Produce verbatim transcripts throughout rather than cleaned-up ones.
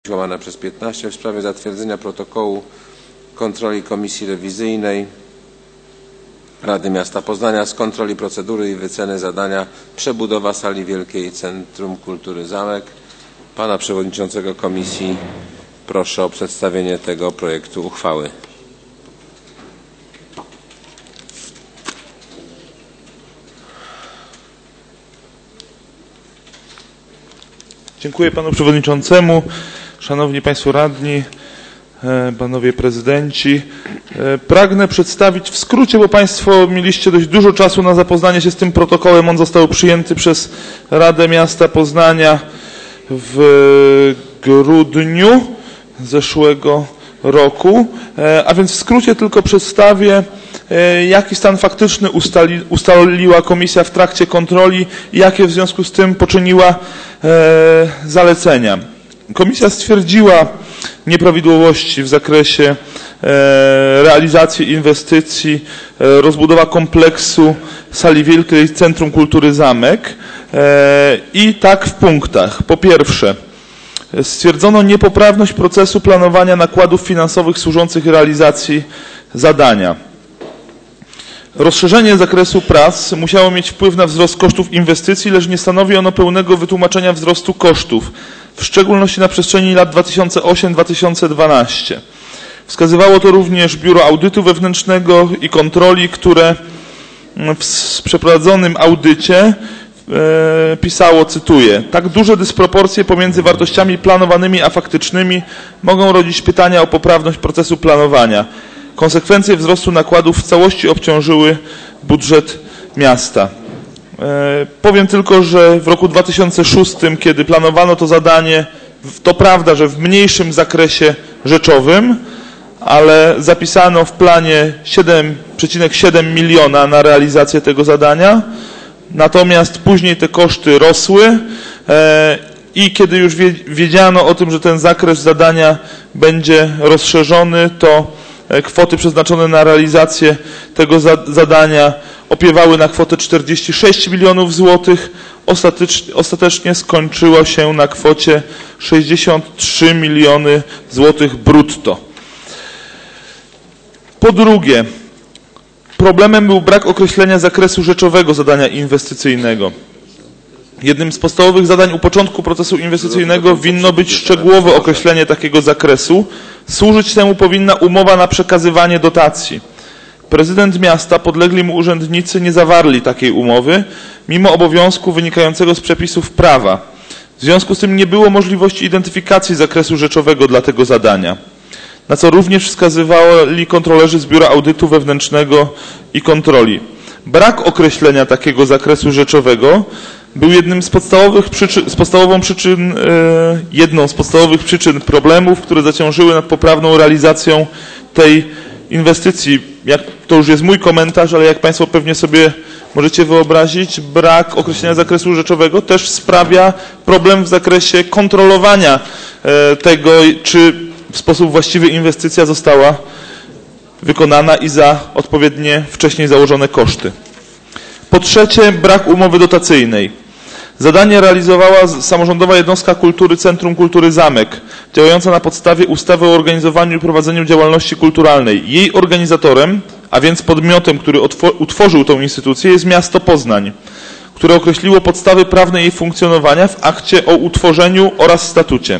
łamane przez piętnaście w sprawie zatwierdzenia protokołu kontroli Komisji Rewizyjnej Rady Miasta Poznania z kontroli procedury i wyceny zadania przebudowa sali wielkiej Centrum Kultury Zamek. Pana Przewodniczącego Komisji proszę o przedstawienie tego projektu uchwały. Dziękuję Panu Przewodniczącemu, Szanowni Państwo Radni, Panowie Prezydenci. Pragnę przedstawić w skrócie, bo Państwo mieliście dość dużo czasu na zapoznanie się z tym protokołem. On został przyjęty przez Radę Miasta Poznania w grudniu zeszłego roku, a więc w skrócie tylko przedstawię, jaki stan faktyczny ustali, ustaliła Komisja w trakcie kontroli i jakie w związku z tym poczyniła e, zalecenia. Komisja stwierdziła nieprawidłowości w zakresie e, realizacji inwestycji, e, rozbudowa kompleksu sali wielkiej Centrum Kultury Zamek e, i tak w punktach. Po pierwsze, stwierdzono niepoprawność procesu planowania nakładów finansowych służących realizacji zadania. Rozszerzenie zakresu prac musiało mieć wpływ na wzrost kosztów inwestycji, lecz nie stanowi ono pełnego wytłumaczenia wzrostu kosztów, w szczególności na przestrzeni lat dwa tysiące ósmego do dwa tysiące dwunastego. Wskazywało to również Biuro Audytu Wewnętrznego i Kontroli, które w przeprowadzonym audycie e, pisało, cytuję: tak duże dysproporcje pomiędzy wartościami planowanymi a faktycznymi mogą rodzić pytania o poprawność procesu planowania. Konsekwencje wzrostu nakładów w całości obciążyły budżet miasta. E, powiem tylko, że w roku dwa tysiące szóstym, kiedy planowano to zadanie, to prawda, że w mniejszym zakresie rzeczowym, ale zapisano w planie siedem przecinek siedem miliona na realizację tego zadania, natomiast później te koszty rosły e, i kiedy już wiedziano o tym, że ten zakres zadania będzie rozszerzony, to kwoty przeznaczone na realizację tego zadania opiewały na kwotę czterdzieści sześć milionów złotych. Ostatecznie, ostatecznie skończyło się na kwocie sześćdziesiąt trzy miliony złotych brutto. Po drugie, problemem był brak określenia zakresu rzeczowego zadania inwestycyjnego. Jednym z podstawowych zadań u początku procesu inwestycyjnego winno być szczegółowe określenie takiego zakresu. Służyć temu powinna umowa na przekazywanie dotacji. Prezydent miasta, podlegli mu urzędnicy nie zawarli takiej umowy, mimo obowiązku wynikającego z przepisów prawa. W związku z tym nie było możliwości identyfikacji zakresu rzeczowego dla tego zadania, na co również wskazywali kontrolerzy z Biura Audytu Wewnętrznego i Kontroli. Brak określenia takiego zakresu rzeczowego był jednym z podstawowych przyczyn, z podstawową przyczyn, e, jedną z podstawowych przyczyn problemów, które zaciążyły nad poprawną realizacją tej inwestycji. Jak, to już jest mój komentarz, ale jak Państwo pewnie sobie możecie wyobrazić, brak określenia zakresu rzeczowego też sprawia problem w zakresie kontrolowania e, tego, czy w sposób właściwy inwestycja została wykonana i za odpowiednie wcześniej założone koszty. Po trzecie, brak umowy dotacyjnej. Zadanie realizowała samorządowa jednostka kultury Centrum Kultury Zamek, działająca na podstawie ustawy o organizowaniu i prowadzeniu działalności kulturalnej. Jej organizatorem, a więc podmiotem, który utworzył tę instytucję, jest miasto Poznań, które określiło podstawy prawne jej funkcjonowania w akcie o utworzeniu oraz statucie.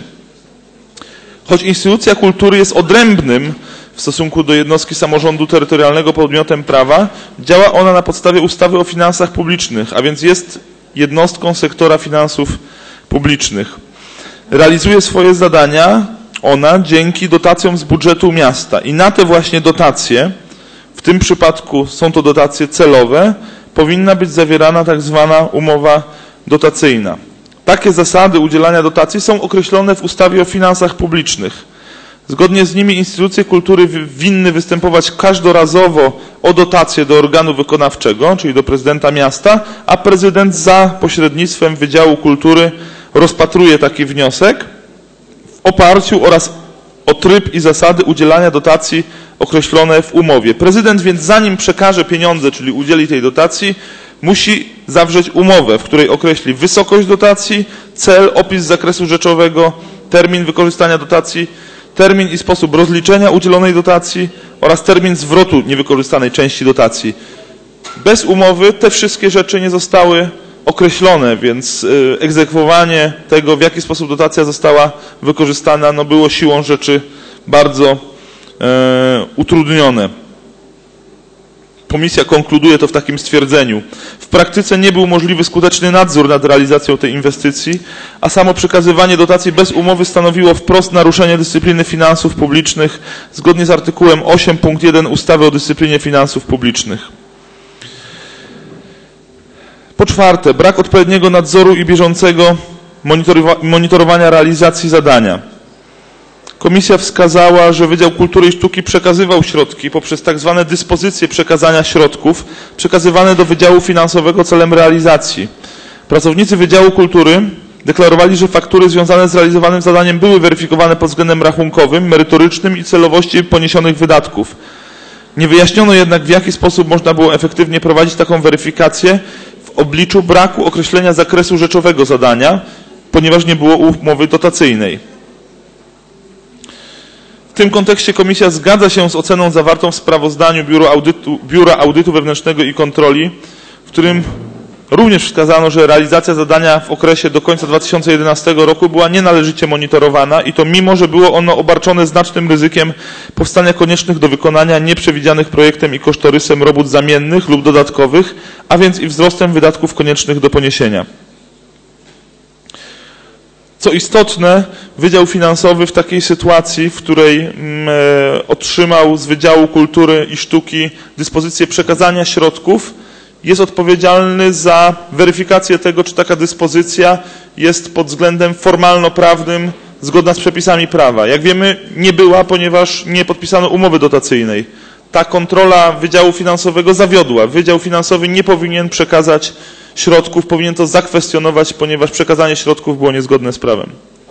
Choć instytucja kultury jest odrębnym w stosunku do jednostki samorządu terytorialnego podmiotem prawa, działa ona na podstawie ustawy o finansach publicznych, a więc jest jednostką sektora finansów publicznych. Realizuje swoje zadania ona dzięki dotacjom z budżetu miasta i na te właśnie dotacje, w tym przypadku są to dotacje celowe, powinna być zawierana tak zwana umowa dotacyjna. Takie zasady udzielania dotacji są określone w ustawie o finansach publicznych. Zgodnie z nimi instytucje kultury winny występować każdorazowo o dotację do organu wykonawczego, czyli do prezydenta miasta, a prezydent za pośrednictwem Wydziału Kultury rozpatruje taki wniosek w oparciu oraz o tryb i zasady udzielania dotacji określone w umowie. Prezydent więc zanim przekaże pieniądze, czyli udzieli tej dotacji, musi zawrzeć umowę, w której określi wysokość dotacji, cel, opis zakresu rzeczowego termin wykorzystania dotacji, termin i sposób rozliczenia udzielonej dotacji oraz termin zwrotu niewykorzystanej części dotacji. Bez umowy te wszystkie rzeczy nie zostały określone, więc egzekwowanie tego, w jaki sposób dotacja została wykorzystana, no było siłą rzeczy bardzo e, utrudnione. Komisja konkluduje to w takim stwierdzeniu. W praktyce nie był możliwy skuteczny nadzór nad realizacją tej inwestycji, a samo przekazywanie dotacji bez umowy stanowiło wprost naruszenie dyscypliny finansów publicznych zgodnie z artykułem osiem punkt jeden ustawy o dyscyplinie finansów publicznych. Po czwarte, brak odpowiedniego nadzoru i bieżącego monitorowania realizacji zadania. Komisja wskazała, że Wydział Kultury i Sztuki przekazywał środki poprzez tak zwane dyspozycje przekazania środków przekazywane do Wydziału Finansowego celem realizacji. Pracownicy Wydziału Kultury deklarowali, że faktury związane z realizowanym zadaniem były weryfikowane pod względem rachunkowym, merytorycznym i celowości poniesionych wydatków. Nie wyjaśniono jednak, w jaki sposób można było efektywnie prowadzić taką weryfikację w obliczu braku określenia zakresu rzeczowego zadania, ponieważ nie było umowy dotacyjnej. W tym kontekście Komisja zgadza się z oceną zawartą w sprawozdaniu Biura Audytu, Biura Audytu Wewnętrznego i Kontroli, w którym również wskazano, że realizacja zadania w okresie do końca dwa tysiące jedenastego roku była nienależycie monitorowana i to mimo, że było ono obarczone znacznym ryzykiem powstania koniecznych do wykonania nieprzewidzianych projektem i kosztorysem robót zamiennych lub dodatkowych, a więc i wzrostem wydatków koniecznych do poniesienia. Co istotne, Wydział Finansowy w takiej sytuacji, w której mm, e, otrzymał z Wydziału Kultury i Sztuki dyspozycję przekazania środków, jest odpowiedzialny za weryfikację tego, czy taka dyspozycja jest pod względem formalno-prawnym zgodna z przepisami prawa. Jak wiemy, nie była, ponieważ nie podpisano umowy dotacyjnej. Ta kontrola Wydziału Finansowego zawiodła. Wydział Finansowy nie powinien przekazać środków, powinien to zakwestionować, ponieważ przekazanie środków było niezgodne z prawem.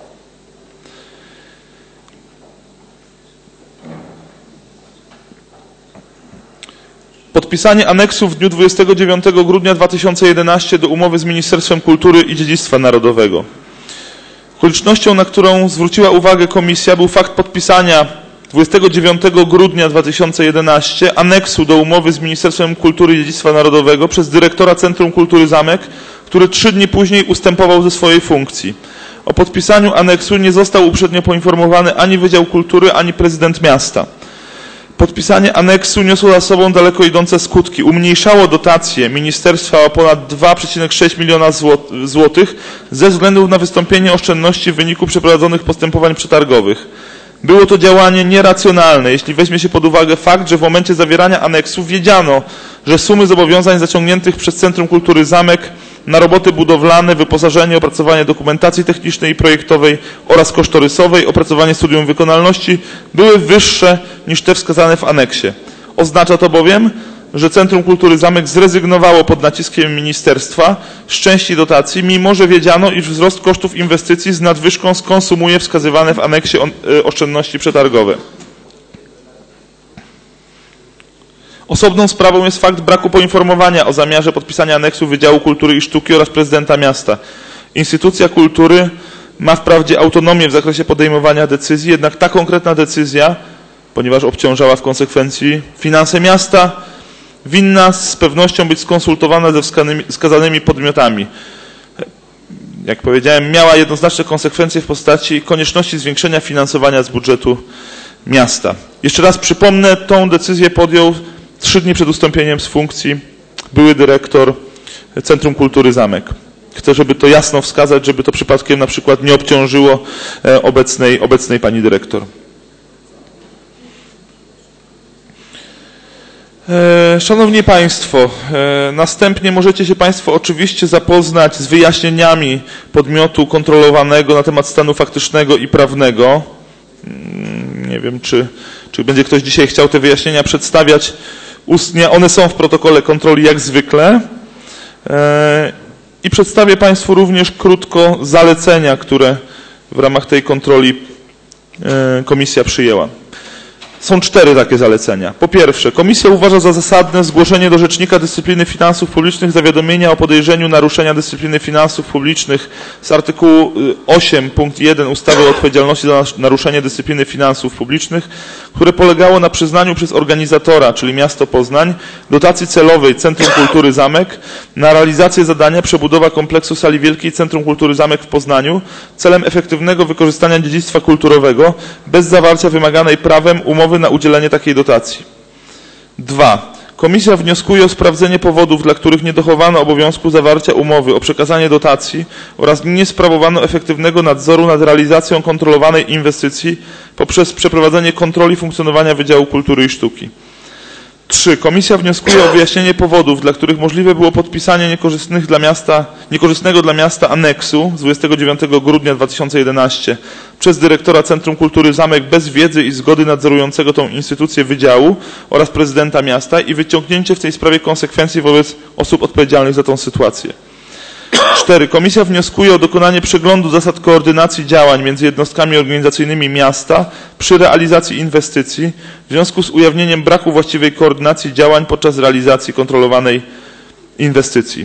Podpisanie aneksu w dniu dwudziestego dziewiątego grudnia dwa tysiące jedenastego do umowy z Ministerstwem Kultury i Dziedzictwa Narodowego. Okolicznością, na którą zwróciła uwagę Komisja, był fakt podpisania dwudziestego dziewiątego grudnia dwa tysiące jedenastego aneksu do umowy z Ministerstwem Kultury i Dziedzictwa Narodowego przez dyrektora Centrum Kultury Zamek, który trzy dni później ustępował ze swojej funkcji. O podpisaniu aneksu nie został uprzednio poinformowany ani Wydział Kultury, ani prezydent miasta. Podpisanie aneksu niosło za sobą daleko idące skutki. Umniejszało dotacje ministerstwa o ponad dwa przecinek sześć miliona złotych ze względu na wystąpienie oszczędności w wyniku przeprowadzonych postępowań przetargowych. Było to działanie nieracjonalne, jeśli weźmie się pod uwagę fakt, że w momencie zawierania aneksu wiedziano, że sumy zobowiązań zaciągniętych przez Centrum Kultury Zamek na roboty budowlane, wyposażenie, opracowanie dokumentacji technicznej i projektowej oraz kosztorysowej, opracowanie studium wykonalności były wyższe niż te wskazane w aneksie. Oznacza to bowiem, że Centrum Kultury Zamek zrezygnowało pod naciskiem ministerstwa z części dotacji, mimo że wiedziano, iż wzrost kosztów inwestycji z nadwyżką skonsumuje wskazywane w aneksie oszczędności przetargowe. Osobną sprawą jest fakt braku poinformowania o zamiarze podpisania aneksu Wydziału Kultury i Sztuki oraz prezydenta miasta. Instytucja kultury ma wprawdzie autonomię w zakresie podejmowania decyzji, jednak ta konkretna decyzja, ponieważ obciążała w konsekwencji finanse miasta, winna z pewnością być skonsultowana ze wskazanymi podmiotami. Jak powiedziałem, miała jednoznaczne konsekwencje w postaci konieczności zwiększenia finansowania z budżetu miasta. Jeszcze raz przypomnę, tą decyzję podjął trzy dni przed ustąpieniem z funkcji były dyrektor Centrum Kultury Zamek. Chcę, żeby to jasno wskazać, żeby to przypadkiem na przykład nie obciążyło obecnej, obecnej pani dyrektor. Szanowni Państwo, następnie możecie się Państwo oczywiście zapoznać z wyjaśnieniami podmiotu kontrolowanego na temat stanu faktycznego i prawnego. Nie wiem, czy, czy będzie ktoś dzisiaj chciał te wyjaśnienia przedstawiać ustnie. One są w protokole kontroli jak zwykle. I przedstawię Państwu również krótko zalecenia, które w ramach tej kontroli Komisja przyjęła. Są cztery takie zalecenia. Po pierwsze, komisja uważa za zasadne zgłoszenie do Rzecznika Dyscypliny Finansów Publicznych zawiadomienia o podejrzeniu naruszenia dyscypliny finansów publicznych z artykułu osiem punkt jeden ustawy o odpowiedzialności za naruszenie dyscypliny finansów publicznych, które polegało na przyznaniu przez organizatora, czyli miasto Poznań, dotacji celowej Centrum Kultury Zamek na realizację zadania przebudowa kompleksu Sali Wielkiej Centrum Kultury Zamek w Poznaniu celem efektywnego wykorzystania dziedzictwa kulturowego bez zawarcia wymaganej prawem umowy na udzielenie takiej dotacji. Dwa. Komisja wnioskuje o sprawdzenie powodów, dla których nie dochowano obowiązku zawarcia umowy o przekazanie dotacji oraz nie sprawowano efektywnego nadzoru nad realizacją kontrolowanej inwestycji poprzez przeprowadzenie kontroli funkcjonowania Wydziału Kultury i Sztuki. Trzy. Komisja wnioskuje o wyjaśnienie powodów, dla których możliwe było podpisanie niekorzystnych dla miasta, niekorzystnego dla miasta aneksu z dwudziestego dziewiątego grudnia dwa tysiące jedenastego przez dyrektora Centrum Kultury Zamek bez wiedzy i zgody nadzorującego tą instytucję wydziału oraz prezydenta miasta i wyciągnięcie w tej sprawie konsekwencji wobec osób odpowiedzialnych za tą sytuację. Cztery. Komisja wnioskuje o dokonanie przeglądu zasad koordynacji działań między jednostkami organizacyjnymi miasta przy realizacji inwestycji w związku z ujawnieniem braku właściwej koordynacji działań podczas realizacji kontrolowanej inwestycji.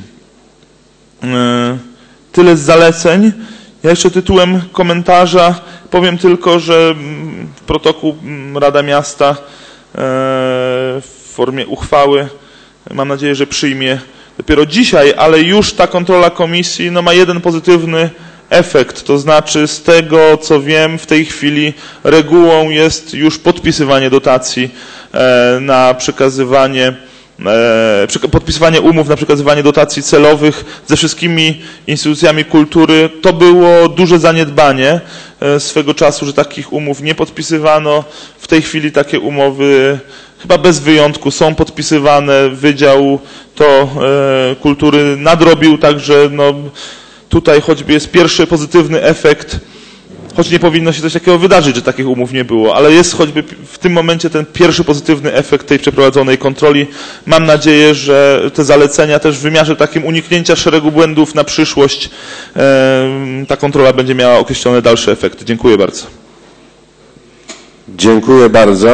Tyle z zaleceń. Ja jeszcze tytułem komentarza powiem tylko, że protokół Rada Miasta w formie uchwały, mam nadzieję, że przyjmie dopiero dzisiaj, ale już ta kontrola komisji no, ma jeden pozytywny efekt, to znaczy z tego, co wiem, w tej chwili regułą jest już podpisywanie dotacji e, na przekazywanie, e, podpisywanie umów na przekazywanie dotacji celowych ze wszystkimi instytucjami kultury. To było duże zaniedbanie e, swego czasu, że takich umów nie podpisywano. W tej chwili takie umowy chyba bez wyjątku są podpisywane. Wydział to e, kultury nadrobił, także no, tutaj choćby jest pierwszy pozytywny efekt, choć nie powinno się coś takiego wydarzyć, że takich umów nie było, ale jest choćby w tym momencie ten pierwszy pozytywny efekt tej przeprowadzonej kontroli. Mam nadzieję, że te zalecenia też w wymiarze takim uniknięcia szeregu błędów na przyszłość, e, ta kontrola będzie miała określone dalsze efekty. Dziękuję bardzo. Dziękuję bardzo.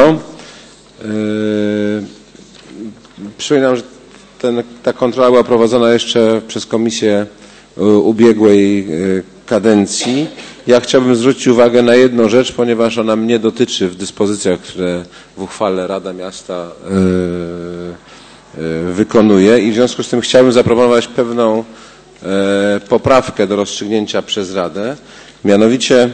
Yy, przypominam, że ten, ta kontrola była prowadzona jeszcze przez komisję ubiegłej kadencji. Ja chciałbym zwrócić uwagę na jedną rzecz, ponieważ ona mnie dotyczy w dyspozycjach, które w uchwale Rada Miasta yy, yy, wykonuje i w związku z tym chciałbym zaproponować pewną yy, poprawkę do rozstrzygnięcia przez Radę. Mianowicie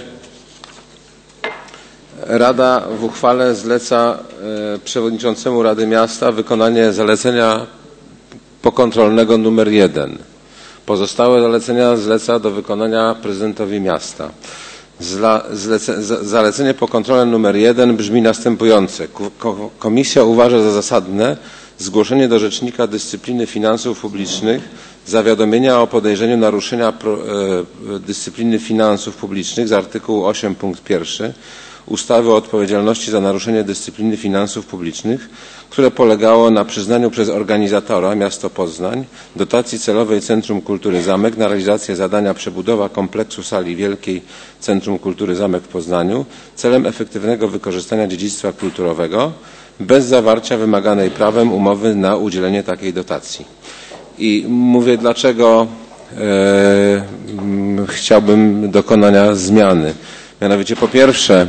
Rada w uchwale zleca yy, przewodniczącemu Rady Miasta wykonanie zalecenia pokontrolnego numer jeden. Pozostałe zalecenia zleca do wykonania prezydentowi miasta. Zla, zlece, zalecenie pokontrolne numer jeden brzmi następujące. Komisja uważa za zasadne zgłoszenie do Rzecznika Dyscypliny Finansów Publicznych zawiadomienia o podejrzeniu naruszenia pro, e, dyscypliny finansów publicznych z artykułu osiem punkt jeden ustawy o odpowiedzialności za naruszenie dyscypliny finansów publicznych, które polegało na przyznaniu przez organizatora, miasto Poznań, dotacji celowej Centrum Kultury Zamek na realizację zadania przebudowa kompleksu Sali Wielkiej Centrum Kultury Zamek w Poznaniu celem efektywnego wykorzystania dziedzictwa kulturowego bez zawarcia wymaganej prawem umowy na udzielenie takiej dotacji. I mówię, dlaczego e, chciałbym dokonania zmiany. Mianowicie po pierwsze,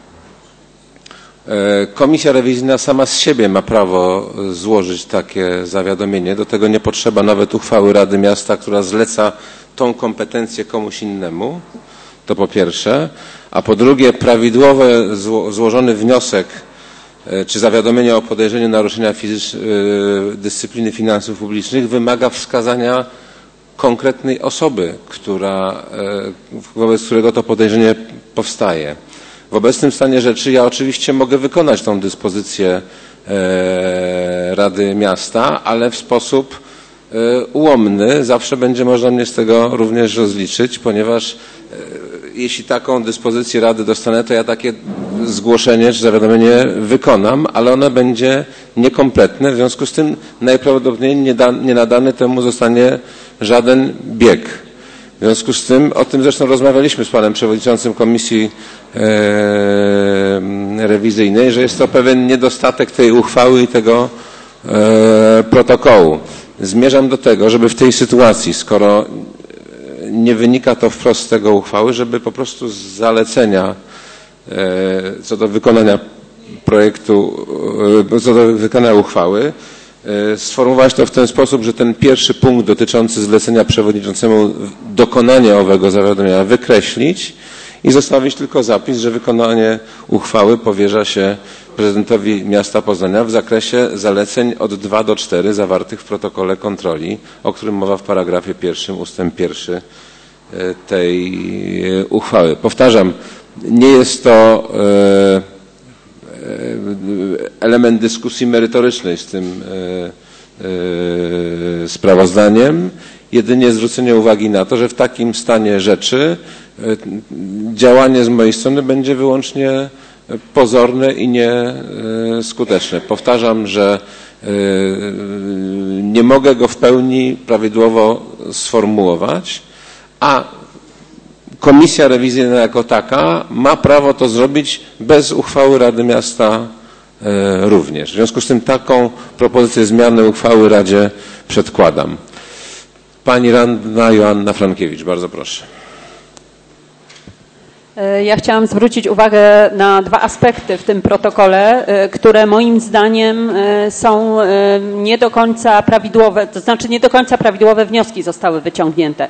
Komisja rewizyjna sama z siebie ma prawo złożyć takie zawiadomienie. Do tego nie potrzeba nawet uchwały Rady Miasta, która zleca tą kompetencję komuś innemu. To po pierwsze. A po drugie, prawidłowy zło, złożony wniosek czy zawiadomienie o podejrzeniu naruszenia fizycz, dyscypliny finansów publicznych wymaga wskazania konkretnej osoby, która, wobec którego to podejrzenie powstaje. W obecnym stanie rzeczy ja oczywiście mogę wykonać tą dyspozycję e, Rady Miasta, ale w sposób e, ułomny. Zawsze będzie można mnie z tego również rozliczyć, ponieważ e, jeśli taką dyspozycję Rady dostanę, to ja takie zgłoszenie czy zawiadomienie wykonam, ale ono będzie niekompletne. W związku z tym najprawdopodobniej nie, da, nie nadany temu zostanie żaden bieg. W związku z tym, o tym zresztą rozmawialiśmy z panem przewodniczącym Komisji rewizyjnej, że jest to pewien niedostatek tej uchwały i tego e, protokołu. Zmierzam do tego, żeby w tej sytuacji, skoro nie wynika to wprost z tego uchwały, żeby po prostu z zalecenia e, co do wykonania projektu, e, co do wykonania uchwały, e, sformułować to w ten sposób, że ten pierwszy punkt dotyczący zlecenia przewodniczącemu dokonania owego zawiadomienia wykreślić i zostawić tylko zapis, że wykonanie uchwały powierza się prezydentowi miasta Poznania w zakresie zaleceń od dwa do czterech zawartych w protokole kontroli, o którym mowa w paragrafie pierwszym ustęp pierwszy tej uchwały. Powtarzam, nie jest to element dyskusji merytorycznej z tym sprawozdaniem, jedynie zwrócenie uwagi na to, że w takim stanie rzeczy działanie z mojej strony będzie wyłącznie pozorne i nieskuteczne. Powtarzam, że nie mogę go w pełni prawidłowo sformułować, a komisja rewizyjna jako taka ma prawo to zrobić bez uchwały Rady Miasta również. W związku z tym taką propozycję zmiany uchwały Radzie przedkładam. Pani radna Joanna Frankiewicz, bardzo proszę. Ja chciałam zwrócić uwagę na dwa aspekty w tym protokole, które moim zdaniem są nie do końca prawidłowe, to znaczy nie do końca prawidłowe wnioski zostały wyciągnięte.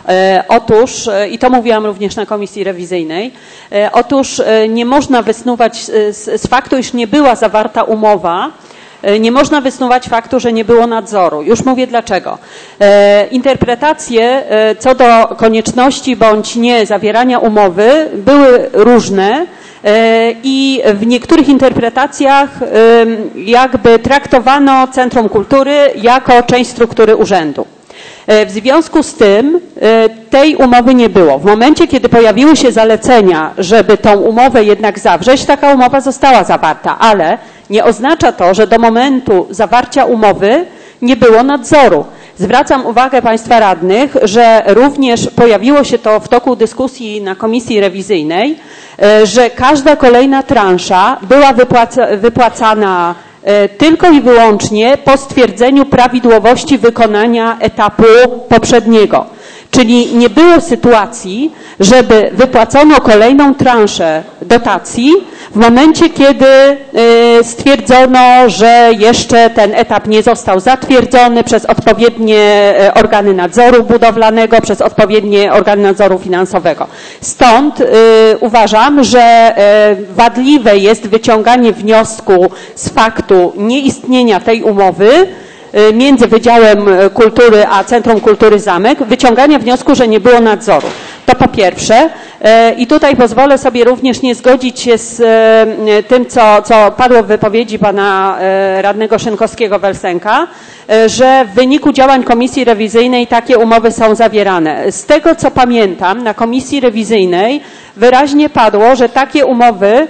Otóż, i to mówiłam również na komisji rewizyjnej, otóż nie można wysnuwać z, z faktu, iż nie była zawarta umowa, nie można wysnuwać faktu, że nie było nadzoru. Już mówię dlaczego. E, interpretacje e, co do konieczności bądź nie zawierania umowy były różne e, i w niektórych interpretacjach e, jakby traktowano Centrum Kultury jako część struktury urzędu. W związku z tym tej umowy nie było. W momencie, kiedy pojawiły się zalecenia, żeby tą umowę jednak zawrzeć, taka umowa została zawarta, ale nie oznacza to, że do momentu zawarcia umowy nie było nadzoru. Zwracam uwagę Państwa radnych, że również pojawiło się to w toku dyskusji na komisji rewizyjnej, że każda kolejna transza była wypłaca, wypłacana tylko i wyłącznie po stwierdzeniu prawidłowości wykonania etapu poprzedniego. Czyli nie było sytuacji, żeby wypłacono kolejną transzę dotacji w momencie, kiedy stwierdzono, że jeszcze ten etap nie został zatwierdzony przez odpowiednie organy nadzoru budowlanego, przez odpowiednie organy nadzoru finansowego. Stąd uważam, że wadliwe jest wyciąganie wniosku z faktu nieistnienia tej umowy między Wydziałem Kultury a Centrum Kultury Zamek, wyciągania wniosku, że nie było nadzoru. To po pierwsze. I tutaj pozwolę sobie również nie zgodzić się z tym, co, co padło w wypowiedzi pana radnego Szynkowskiego-Welsenka, że w wyniku działań komisji rewizyjnej takie umowy są zawierane. Z tego, co pamiętam, na komisji rewizyjnej wyraźnie padło, że takie umowy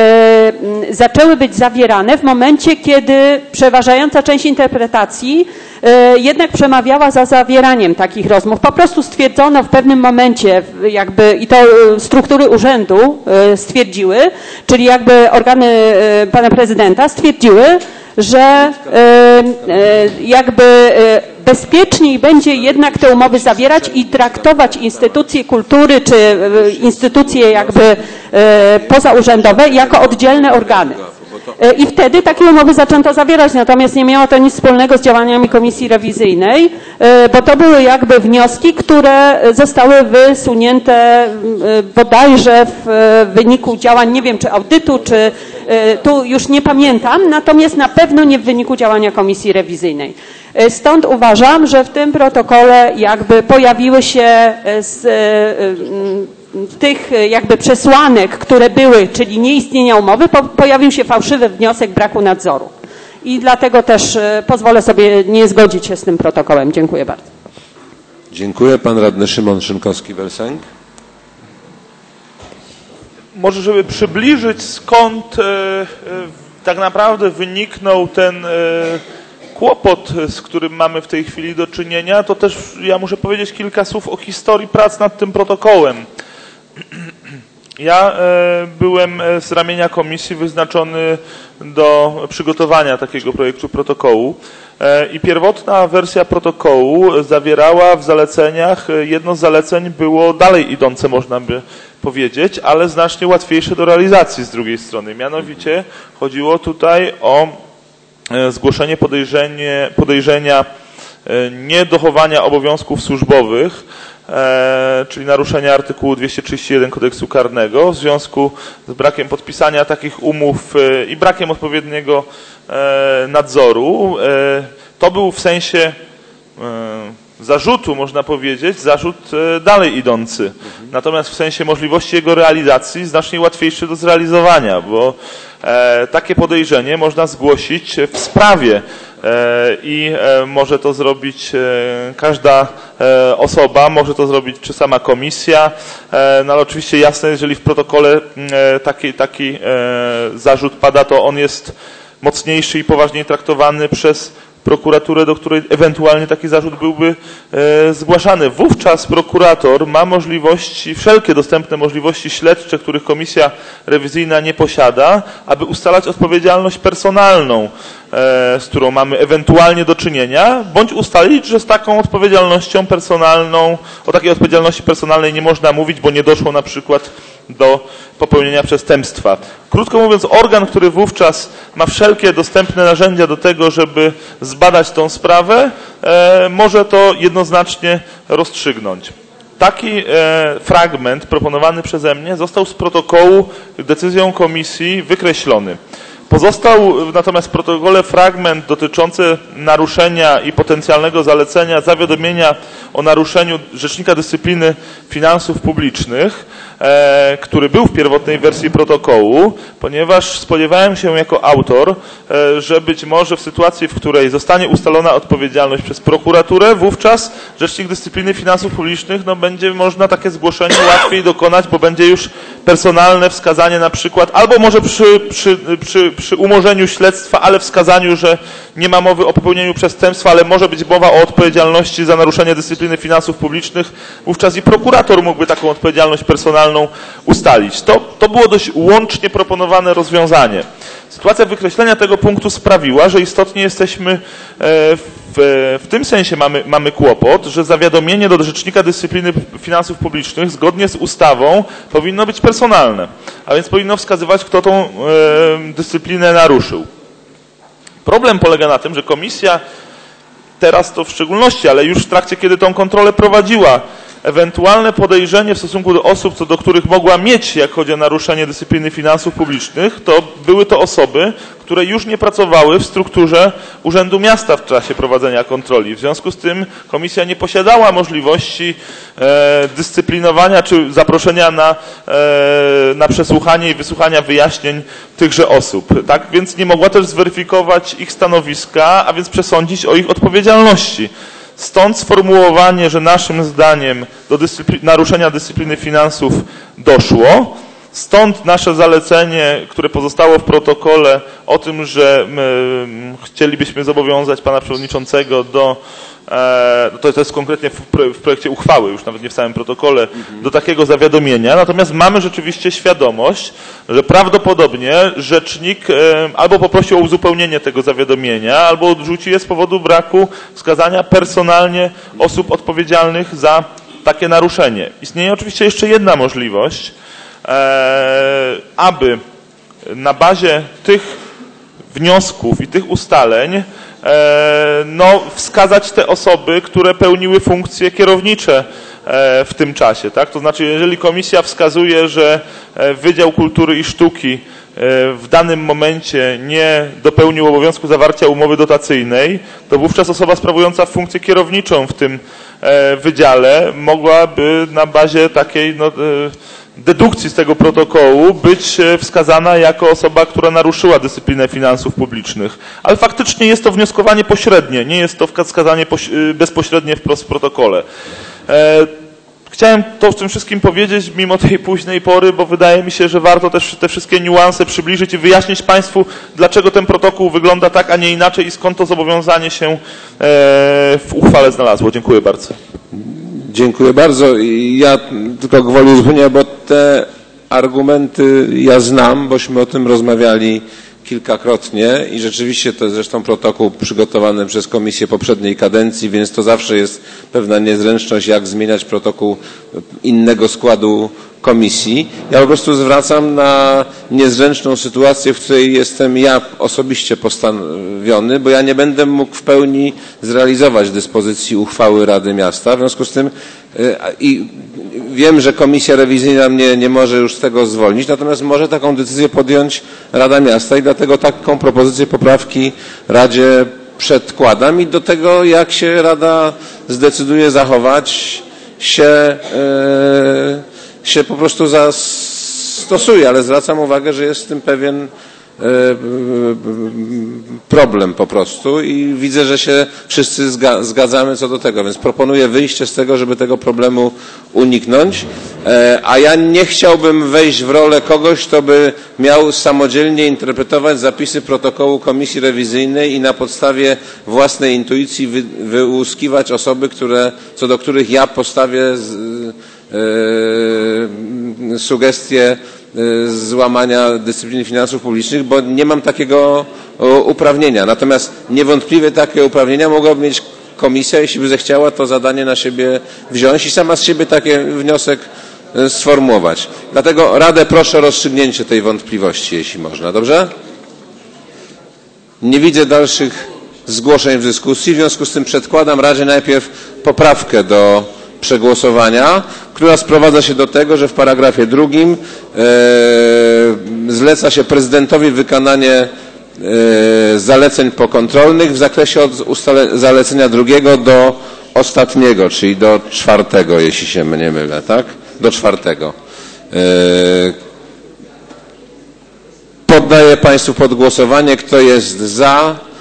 zaczęły być zawierane w momencie, kiedy przeważająca część interpretacji jednak przemawiała za zawieraniem takich rozmów. Po prostu stwierdzono w pewnym momencie, jakby i to struktury urzędu stwierdziły, czyli jakby organy pana prezydenta stwierdziły, że jakby bezpieczniej będzie jednak te umowy zawierać i traktować instytucje kultury czy instytucje jakby pozaurzędowe jako oddzielne organy. I wtedy takie umowy zaczęto zawierać, natomiast nie miało to nic wspólnego z działaniami komisji rewizyjnej, bo to były jakby wnioski, które zostały wysunięte bodajże w wyniku działań, nie wiem czy audytu, czy tu już nie pamiętam, natomiast na pewno nie w wyniku działania komisji rewizyjnej. Stąd uważam, że w tym protokole jakby pojawiły się z tych jakby przesłanek, które były, czyli nieistnienia umowy, po, pojawił się fałszywy wniosek braku nadzoru. I dlatego też pozwolę sobie nie zgodzić się z tym protokołem. Dziękuję bardzo. Dziękuję. Pan radny Szymon Szynkowski-Welsenk. Może, żeby przybliżyć, skąd e, e, tak naprawdę wyniknął ten e, kłopot, z którym mamy w tej chwili do czynienia, to też ja muszę powiedzieć kilka słów o historii prac nad tym protokołem. Ja e, byłem z ramienia komisji wyznaczony do przygotowania takiego projektu protokołu e, i pierwotna wersja protokołu zawierała w zaleceniach, jedno z zaleceń było dalej idące, można by powiedzieć, ale znacznie łatwiejsze do realizacji z drugiej strony. Mianowicie chodziło tutaj o e, zgłoszenie podejrzenie, podejrzenia e, niedochowania obowiązków służbowych, E, czyli naruszenia artykułu dwieście trzydzieści jeden Kodeksu Karnego w związku z brakiem podpisania takich umów e, i brakiem odpowiedniego e, nadzoru. E, to był w sensie e, zarzutu, można powiedzieć, zarzut e, dalej idący. Natomiast w sensie możliwości jego realizacji znacznie łatwiejszy do zrealizowania, bo e, takie podejrzenie można zgłosić w sprawie i może to zrobić każda osoba, może to zrobić czy sama komisja, no ale oczywiście jasne, jeżeli w protokole taki, taki zarzut pada, to on jest mocniejszy i poważniej traktowany przez prokuraturę, do której ewentualnie taki zarzut byłby e, zgłaszany. Wówczas prokurator ma możliwości, wszelkie dostępne możliwości śledcze, których komisja rewizyjna nie posiada, aby ustalać odpowiedzialność personalną, e, z którą mamy ewentualnie do czynienia, bądź ustalić, że z taką odpowiedzialnością personalną, o takiej odpowiedzialności personalnej nie można mówić, bo nie doszło na przykład do popełnienia przestępstwa. Krótko mówiąc, organ, który wówczas ma wszelkie dostępne narzędzia do tego, żeby zbadać tą sprawę, e, może to jednoznacznie rozstrzygnąć. Taki e, fragment proponowany przeze mnie został z protokołu decyzją komisji wykreślony. Pozostał natomiast w protokole fragment dotyczący naruszenia i potencjalnego zalecenia zawiadomienia o naruszeniu Rzecznika Dyscypliny Finansów Publicznych, e, który był w pierwotnej wersji protokołu, ponieważ spodziewałem się jako autor, e, że być może w sytuacji, w której zostanie ustalona odpowiedzialność przez prokuraturę, wówczas Rzecznik Dyscypliny Finansów Publicznych, no będzie można takie zgłoszenie łatwiej dokonać, bo będzie już personalne wskazanie na przykład, albo może przy, przy, przy, przy umorzeniu śledztwa, ale wskazaniu, że nie ma mowy o popełnieniu przestępstwa, ale może być mowa o odpowiedzialności za naruszenie dyscypliny finansów publicznych, wówczas i prokurator mógłby taką odpowiedzialność personalną ustalić. To, to było dość łącznie proponowane rozwiązanie. Sytuacja wykreślenia tego punktu sprawiła, że istotnie jesteśmy w, w tym sensie mamy, mamy kłopot, że zawiadomienie do Rzecznika Dyscypliny Finansów Publicznych zgodnie z ustawą powinno być personalne, a więc powinno wskazywać, kto tą e, dyscyplinę naruszył. Problem polega na tym, że komisja teraz to w szczególności, ale już w trakcie, kiedy tą kontrolę prowadziła, ewentualne podejrzenie w stosunku do osób, co do których mogła mieć, jak chodzi o naruszenie dyscypliny finansów publicznych, to były to osoby, które już nie pracowały w strukturze Urzędu Miasta w czasie prowadzenia kontroli. W związku z tym komisja nie posiadała możliwości e, dyscyplinowania czy zaproszenia na, e, na przesłuchanie i wysłuchania wyjaśnień tychże osób. Tak więc nie mogła też zweryfikować ich stanowiska, a więc przesądzić o ich odpowiedzialności. Stąd sformułowanie, że naszym zdaniem do dyscypli- naruszenia dyscypliny finansów doszło. Stąd nasze zalecenie, które pozostało w protokole o tym, że my chcielibyśmy zobowiązać pana przewodniczącego do, e, to, to jest konkretnie w, w projekcie uchwały, już nawet nie w samym protokole, mhm. do takiego zawiadomienia. Natomiast mamy rzeczywiście świadomość, że prawdopodobnie rzecznik e, albo poprosi o uzupełnienie tego zawiadomienia, albo odrzuci je z powodu braku wskazania personalnie osób odpowiedzialnych za takie naruszenie. Istnieje oczywiście jeszcze jedna możliwość, aby na bazie tych wniosków i tych ustaleń no, wskazać te osoby, które pełniły funkcje kierownicze w tym czasie. Tak? To znaczy, jeżeli komisja wskazuje, że Wydział Kultury i Sztuki w danym momencie nie dopełnił obowiązku zawarcia umowy dotacyjnej, to wówczas osoba sprawująca funkcję kierowniczą w tym wydziale mogłaby na bazie takiej no, dedukcji z tego protokołu być wskazana jako osoba, która naruszyła dyscyplinę finansów publicznych. Ale faktycznie jest to wnioskowanie pośrednie, nie jest to wskazanie bezpośrednie wprost w protokole. Chciałem to w tym wszystkim powiedzieć mimo tej późnej pory, bo wydaje mi się, że warto też te wszystkie niuanse przybliżyć i wyjaśnić Państwu, dlaczego ten protokół wygląda tak, a nie inaczej i skąd to zobowiązanie się w uchwale znalazło. Dziękuję bardzo. Dziękuję bardzo. Ja tylko gwoli uzupełnienia, bo te argumenty ja znam, bośmy o tym rozmawiali kilkakrotnie i rzeczywiście to jest zresztą protokół przygotowany przez komisję poprzedniej kadencji, więc to zawsze jest pewna niezręczność, jak zmieniać protokół innego składu komisji. Ja po prostu zwracam na niezręczną sytuację, w której jestem ja osobiście postawiony, bo ja nie będę mógł w pełni zrealizować dyspozycji uchwały Rady Miasta. W związku z tym i wiem, że komisja rewizyjna mnie nie może już z tego zwolnić, natomiast może taką decyzję podjąć Rada Miasta i dlatego taką propozycję poprawki Radzie przedkładam i do tego, jak się Rada zdecyduje zachować, się, yy, się po prostu zastosuje, ale zwracam uwagę, że jest w tym pewien problem po prostu i widzę, że się wszyscy zgadzamy co do tego, więc proponuję wyjście z tego, żeby tego problemu uniknąć, a ja nie chciałbym wejść w rolę kogoś, kto by miał samodzielnie interpretować zapisy protokołu komisji rewizyjnej i na podstawie własnej intuicji wy, wyłuskiwać osoby, które, co do których ja postawię z, yy, sugestie złamania dyscypliny finansów publicznych, bo nie mam takiego uprawnienia. Natomiast niewątpliwie takie uprawnienia mogłaby mieć komisja, jeśli by zechciała to zadanie na siebie wziąć i sama z siebie taki wniosek sformułować. Dlatego Radę proszę o rozstrzygnięcie tej wątpliwości, jeśli można. Dobrze? Nie widzę dalszych zgłoszeń w dyskusji, w związku z tym przedkładam Radzie najpierw poprawkę do przegłosowania, która sprowadza się do tego, że w paragrafie drugim e, zleca się prezydentowi wykonanie e, zaleceń pokontrolnych w zakresie od ustale, zalecenia drugiego do ostatniego, czyli do czwartego, jeśli się nie mylę, tak? Do czwartego. E, poddaję Państwu pod głosowanie, kto jest za